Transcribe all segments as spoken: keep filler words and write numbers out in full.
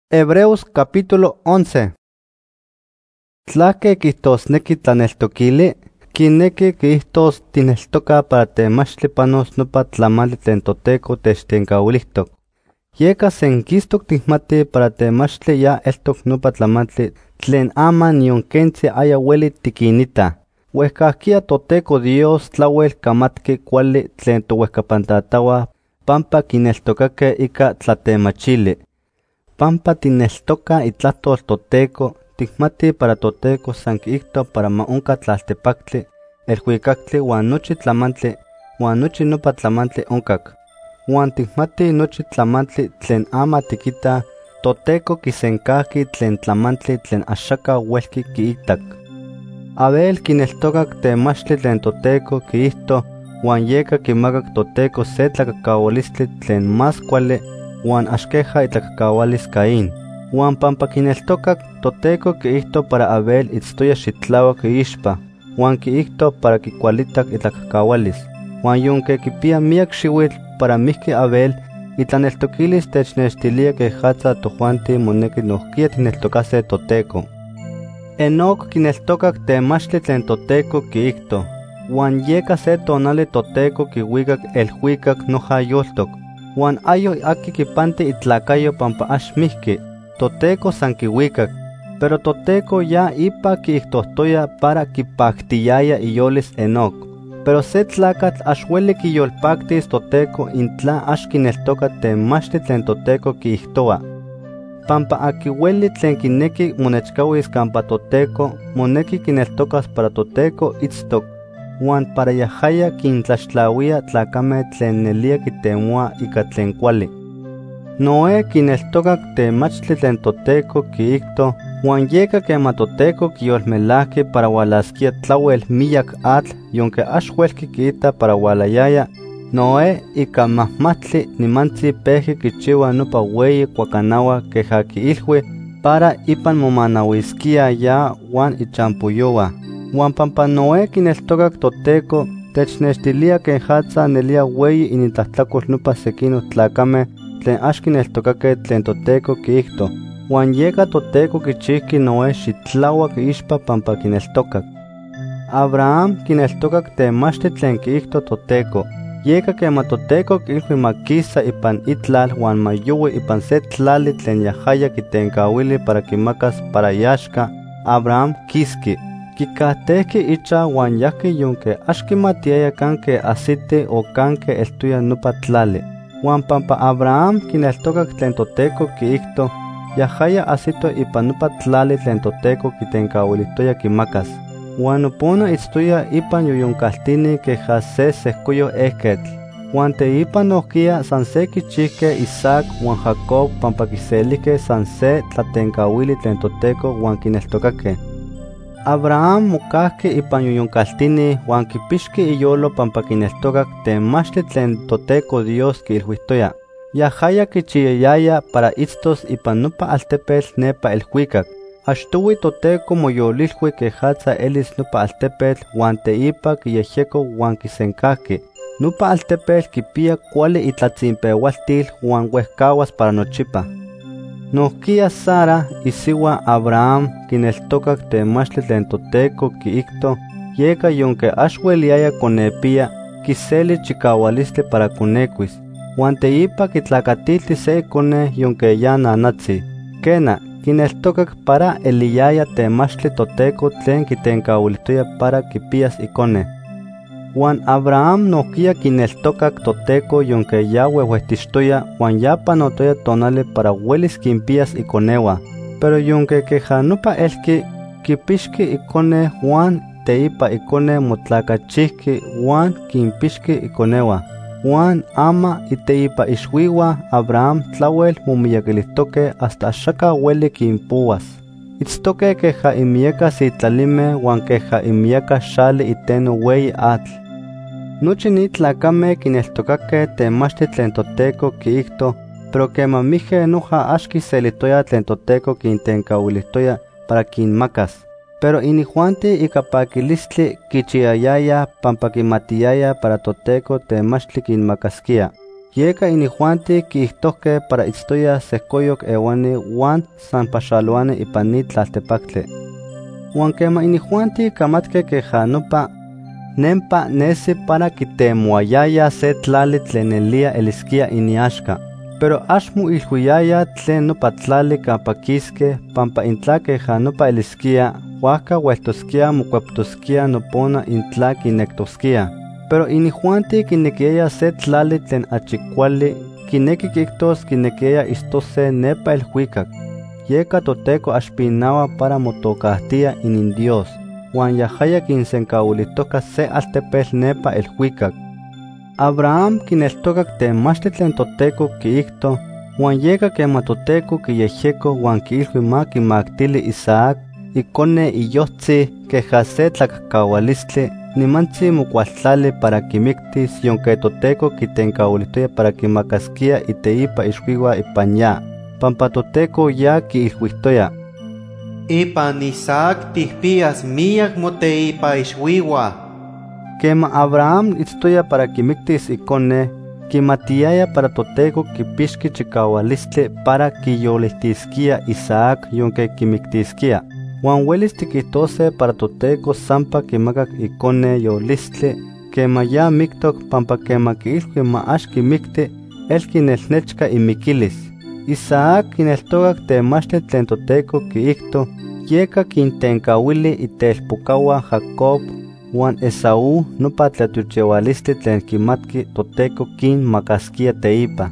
Hebreos capítulo once. Tlahque quihtosneki tlaneltokili, kineki quihtos tineltoka para temachtli panos nopa tlamantli tlen Toteco techtenkauilihtok. Yeka senkistok tihmati para temachtli ya eltok nopa tlamantli tlen ama nion kentzi aya ueli tikinita. Uehcahkia Toteco Dios tlauel kamatki kuali tlen towehkapantatahua pampa kineltokake ika tlatemachili. Pampa tineltoka itlahtol Toteco, tikmati para Toteco san kiihto para ma onka tlaltepaktli, elhuikaktli uan nochi tlamantli, uan nochi nopa tlamantli onkak. Uan tikmati nochi tlamantli tlen ama tikita, Toteco kisenkahki tlen tlamantli tlen axaka uelki kiitak. Abel kineltokak temachtli tlen Toteco kiihto, uan yeka kimakak Toteco se tlakakaualistli tlen más kuali, uan axkeja itlakakaualis Caín. Uan pampa kineltokak Toteco kiihto para Abel itztoya xitlauak iixpa, uan kiihto para kikualitak itlakakaualis. Uan yonke kipia miak xiuitl para mihki Abel, itlaneltokilis technextilia quejatza tojuanti moneki nohkia tineltokase Toteco. Enoc kineltokak temachtli tlen Toteco kiihto, uan yeka se tonali Toteco kiuikak elhuikak noja yoltok, uan ayo aki kipanti itlakayo pampa axmihki, Toteco san kiuikak, pero Toteco ya ipa kiihtohtoya para kipaktiyaya iyolis Enoc. Pero se tlakatl axueli kiyolpaktis Toteco intla axkineltoka temachtli tlen Toteco kiihtoa. Pampa aki ueli tlen kineki monechkauis kampa Toteco, moneki kineltokas para Toteco itztok, uan para yahaya kintlaxtlauia tlakame tlen nelia kitemoa ika tlen kuali. Noé kineltokak temachtli tlen Toteco kiihto, uan yeka kema Toteco kiyolmelahki para walaskia tlauel miyak atl, yonke axuelki kiita para walayaya, Noé ika mahmatli nimantzi peji kichiwa nopa weyi kuakanawa keja kiilhui para ipan momanawiskia ya uan ichampuyowa. Uan pampa Noé kineltokak Toteco, technextilia quejatza nelia weyi initahtlakol nopa sekino tlakame tlen axkineltokake tlen Toteco kiihto, uan yeka Toteco kichihki Noé xitlauak iixpa pampa kineltokak. Abraham kineltokak temachtli tlen kiihto Toteco, yeka kema Toteco kiilhui makisa ipan itlal uan mayowi ipan se tlali tlen yahaya kitenkauili para kimakas para yaxka, Abraham kiski. Kikahtehki icha uan yahki yonke axkimatiaya kanke asiti o kanke eltuya nopa tlali. Uan pampa Abraham kineltokak tlen Toteco kiihto, yahaya asito ipan nopa tlali tlen Toteco kitenkauilihtoya kimakas. Uan opona itztoya ipan yoyonkaltini keja se sehkoyo ehketl. Uan teipan nohkia san se kichihke Isaac uan Jacob pampa kiselihke san se tlatenkauili tlen Toteco uan kineltokake. Abraham mokahki ipan yoyonkaltini uan kipixki iyolo pampa kineltokak temachtli tlen Toteco Dios kiilhuihtoya. Yahaya kichiyayaya para itztos ipan nopa altepetl nepa elhuikak. Axtowi Toteco moyolilhui quejatza elis nopa altepetl uan teipa kiyejyeko uan kisenkahki. Nopa altepetl kipia kuali itlatzinpeualtil uan uehkawas para nochipa. Nohkia Sara isiwa Abraham kineltokak temachtli tlen Toteco kiihto, yeka yonke axueliaya konepia, kiseli chikaualistli para konekuis, uan teipa kitlakatilti se ikone yonke ya nanatzi. Kena, kineltokak para eliyaya temachtli Toteco tlen kitenkauilihtoya para kipias ikone. Uan Abraham nohkia kineltokak Toteco yonke ya ueuehtixtoya uan ya panotoya tonali para uelis kimpias ikonewa, pero yonke keja nopa elki kipixki ikone uan teipa ikone motlakachihki uan kimpixki ikonewa. Uan ama iteipa ixuiwa Abraham tlauel momiyakilihtoke hasta axaka ueli kimpuas. Itztoke keja imieka sitlalime uan keja imieka xali iteno weyi atl. Nochi ni tlakame kineltokake temachtli tlen Toteco kiihto, pero kema mije noja axkiselihtoya tlen Toteco kintenkauilihtoya para kinmakas. Pero inijuanti ika pakilistli kichiyayaya pampa kimatiyaya para Toteco temachtli kinmakaskia. Yeka inijuanti kiihtohke para itztoya sehkoyok ewani wan san paxaluani ipan ni tlaltepactli. Wan kema inijuanti kamatke keja nopa nempa nesi para kitemoayaya se tlali tlen elia eliskia iniaxka. Pero axmu ilhuiyaya tlen nopa tlali kampa kiske pampa intla keja nopa eliskia, huajka hueltoskia mokueptoskia nopona intla kinectoskia. Pero inijuanti kinekiaya se tlali tlen achikuali, kineki kiktos kinekiaya istose nepa elhuikak. Yeka Toteko axpinawa para motokahtia inin Dios, wan yahaya kinsenkaulitoka se altepel nepa elhuikak. Abraham kineltokak temachtli tlen Toteko kiikto, wan yeka kema Toteko kiyejyeko wan kiilhui ma kimaktili Isaac, ikone iyohtzi keja se tlakakawalistli, nimantzi mokualtlali para kimiktis yonke Toteko kitenkaulitoya para kimakaskia iteipa ixuiwa ipan ya, pampa Toteko ya kiilhuihtoya. Ipan Isaac tihpias miak moteipa ixuiwa. Kema Abraham itztoya para kimiktis ikone, kimatiaya para Toteko kipixki chikawalistli para kiyolihtiskia Isaac yonke kimiktiskia. Wan welis tikihtose para Toteko sampa kimakak ikone yolistli, kema ya miktok pampa kema kiilhui ma ax kimikti, el kinelnechka imikilis. Isaac kineltokak temachtli tlen Toteko kiikto, yeka kintenkawili itelpokawa Jacob, wan Esaú nopa tlatuchewalistli tlen kimatki Toteko kinmakaskia teipa.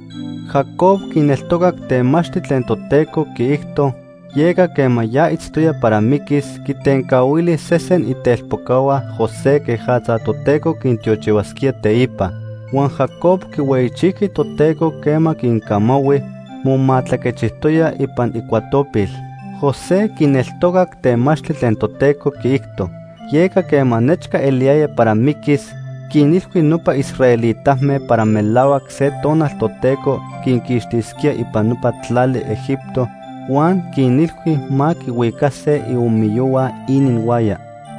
Jacob kineltokak temachtli tlen Toteko kiikto, yeka kema ya itztoya para mikis kitenkawili sesen itelpokawa José kejatza Toteko kintiochiwaskia teipa. Wan Jacob kiweichiki Toteko kema kinkamawi momatlakechihtoya ipan ikuatopil. José kineltokak temachtli tlen Toteko kiikto, yeka kema nechka eliaya para mikis, kinilhui nopa israelitahme para melawak se tonal Toteko kinkixtiskia ipan nopa tlali Egipto, wan kinilhui ma kiuikase iumiyowa ininwaya.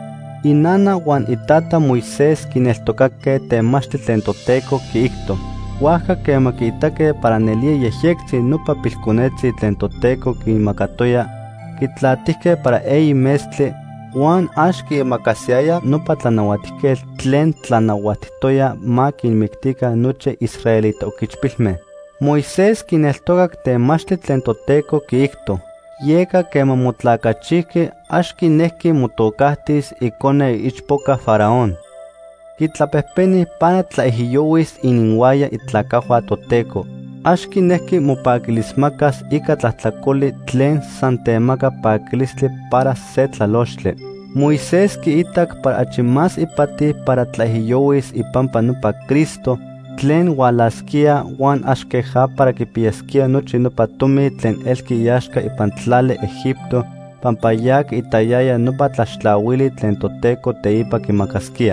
Inana wan itata Moisés kineltokake temachtli tlen Toteko kiikto, huajka kema kiitake para nelia yehyektzi nopa pilkonetzi tlen Toteko kinmakatoya, kitlatihke para eyi mestli, wan ax kimakasiaya nopa tlanauatihkel tlen tlanauatihtoya ma kinmiktika nochi israelita okichpilme. Moisés kineltokak temachtli tlen Toteko kiikto, yeka kema motlakachihki ax kinehki motokahtis ikone ichpoka Faraón. Kitlapehpeni para tlaihiyowis ininwaya itlakahua Toteko, ax kinehki mopakilismakas ika tlahtlakoli tlen san temaka pakilistli para se tlalochtli. Moisés kiitak para achi más ipati para tlaihiyowis ipampa nopa Cristo, tlen walaskia wan ax keja para kipiyaskia nochi nopa tomi tlen elki yaxka ipan tlali Egipto, pampa ya kiitayaya nopa tlaxtlawili tlen Toteko teipa kimakaskia.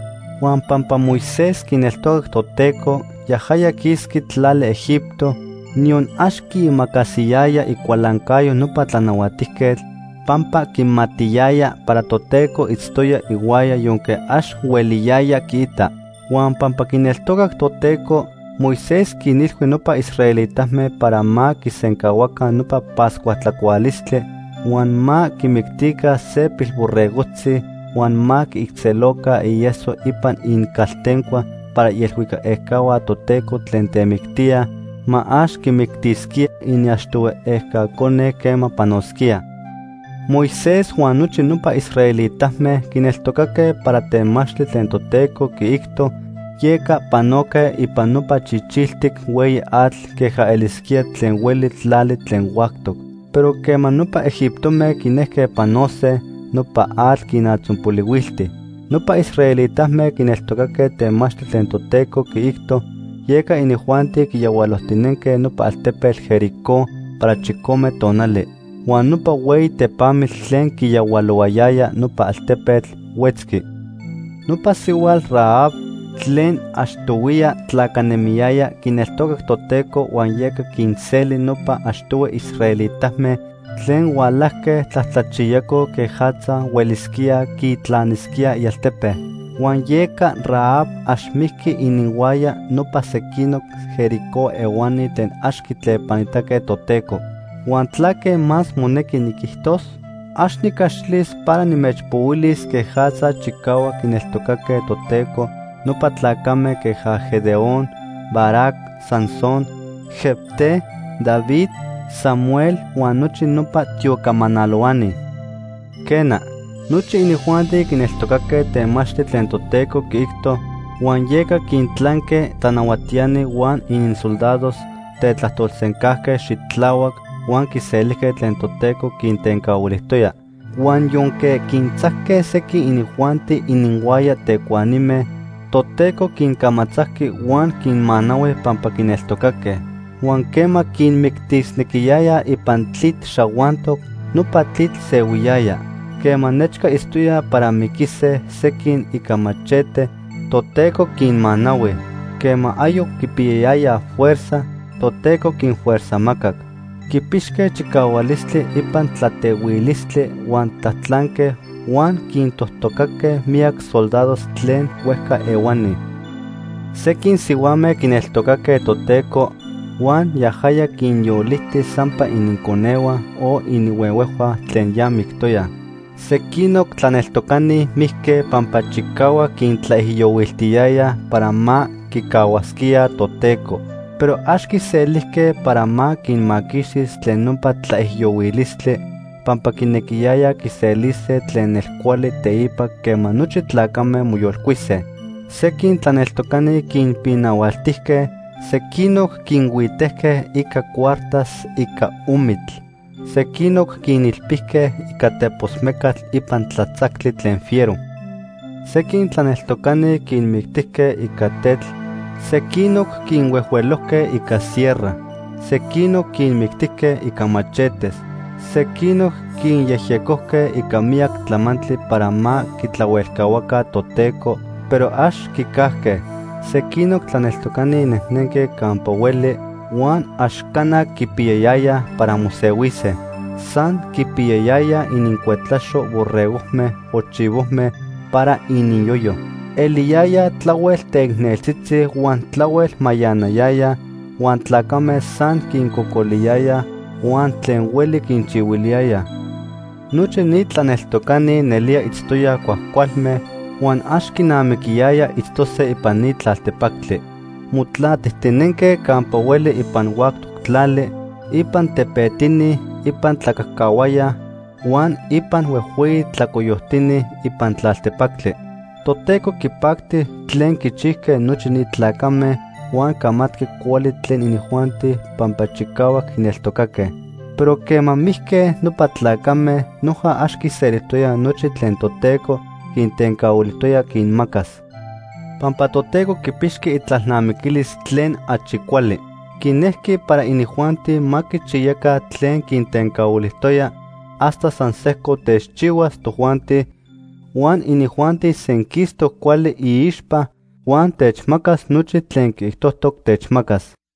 Wan pampa Moisés kineltokak Toteko, yahaya kiski tlali Egipto, nion ax kimakasiyaya ikualankayo nopa tlanauatihketl, pampa kimatiyaya para Toteko itztoya iwaya yonke ax weliyaya kiita. Wan pampa kineltokak Toteko, Moisés kinilhui nopa israelitahme para ma kisenkawakan nopa pascuatlakualistli, wan ma kimiktika se pilborregotzi, wan ma kiiktzeloka iyeso ipan inkaltenkua para yelhuika ehkawa Toteko tlen temiktia, ma ax kimiktiskia iniaxtowe ehkakone kema panoskia. Moisés wan nochi nopa israelitahme kineltokake para temachtli tlen Toteko kiikto, yeka panoke ipan nopa chichiltik weyi atl keja eliskia tlen weli tlali tlen huaktok. Pero kema nopa egiptome kinehke panose, nopa atl kinatzonpoliuilti. Nopa israelitahme kineltokake temachtli tlen Toteko kiikto, yeka inijuanti kiyawalostinenke nopa altepetl Jericó para chikome tonali. Wan nopa weyi tepamil tlen kiyawaloayaya nopa altepetl wetzki. Nopa siwal Rahab tlen axtowia tlakanemiyaya kineltokak Toteko wan yeka kinseli nopa axtowe israelitahme tlen walahke tlahtlachiyako kejatza weliskia kitlaniskia ialtepe. Juan yeka Rahab ashmiki iniwaya nopa sekinok Jericó ewani ten ashkitlepanitake toteco. Juan tlake mas moneki nikihtos, ashnikashlis para nimechpouilis quejaza chikawa kineltokake toteco, nopa tlakame queja Gedeón, Barak, Sansón, Jefté, David, Samuel, Juan nochi nopa tiokamanaloani. Kena, nochi inijuanti kineltokake temachtli tlen toteco kiikto, Juan yeka kintlanke tanawatiani Juan inin soldados tetlahtolsenkahke xitlawak Juan kiselike tlen toteco kintenkauilihtoya. Juan yonke kintzahke seki inijuanti ininwaya tekuanime, toteco kinkamatzahki Juan kinmanawe pampa kineltokake. Juan kema kinmiktisnikiyaya ipan tlit xawantok, nopa tlit sewiyaya. Kema nechka istuya para mikise sekin ika machete, toteco kinmanawe. Kema ayok kipiyaya fuerza, toteco kinfuerza makak. Kipixke chikawalistli ipan tlatewilistli Juan tatlanke Juan kintohtokake miak soldados tlen huehka ewani. Sekin siwame kineltokake toteco Juan yahaya kinyolihti sampa ininkonewa o iniwewehwa tlen ya miktoya. Sekinok tlaneltokani mihke pampa chikawa kintlaihiyowiltiyaya para ma kikawaskia toteco. Pero ashki selihke para ma kinmakixis tlen nompa tlaihiyowilistli, pampa kinekiyaya kiselise tlen elkuali teipa kema nochi tlakame moyolkuise. Sekin tlaneltokani kinpinawaltihke, sekinok kinhuitehke ika cuartas ika umitl. Sekinok kinilpihke ika teposmekatl ipan tlatzaktli tlen fiero. Sekin tlaneltokani kinmiktihke ika tetl, sekinok kinhuehuelohke ika sierra, sekinok kinmiktihke ika machetes, sekinok kinyehyekohke ika miak tlamantli para ma kitlauelkauaka toteco, pero ax kikahke. Sekinok tlaneltokani nehnenke kampa ueli, Juan axkana kipiyayaya para mosewise. San kipiyayaya ininkuetlasho borregohme o chivohme para ininyoyo. Eliyaya tlawel teikneltzitzi Juan tlawel mayanayaya, Juan tlakame san kinkokoliyaya, Juan tlen ueli kinchiwiliaya. Nochi ni tlaneltokani nelia itztoya kuahkualme, Juan ax kinamikiyaya itztose ipan ni tlaltepaktli. Mutlatihtinenke kampa ueli ipan uaktok tlali, ipan tepetini, ipan tlakahkawaya, Juan ipan uehueyi tlakoyohtini ipan tlaltepaktli. Toteco kipakti tlen kichihke nochi ni tlakame, Juan kamatki kuali tlen inijuanti pampa chikawak kineltokake. Pero kema mihke nopa tlakame noja ax kiselihtoya nochi tlen toteco kintenkauilihtoya kinmakas. Pampa toteco kipixki itlalnamikilis tlen achi kuali. Kinehki para inijuanti ma kichiyaka tlen kintenkauilihtoya hasta san sehko techchiwas tojuanti, Juan inijuanti senkisto kuali iixpa, Juan techmakas nochi tlen kihtohtok techmakas.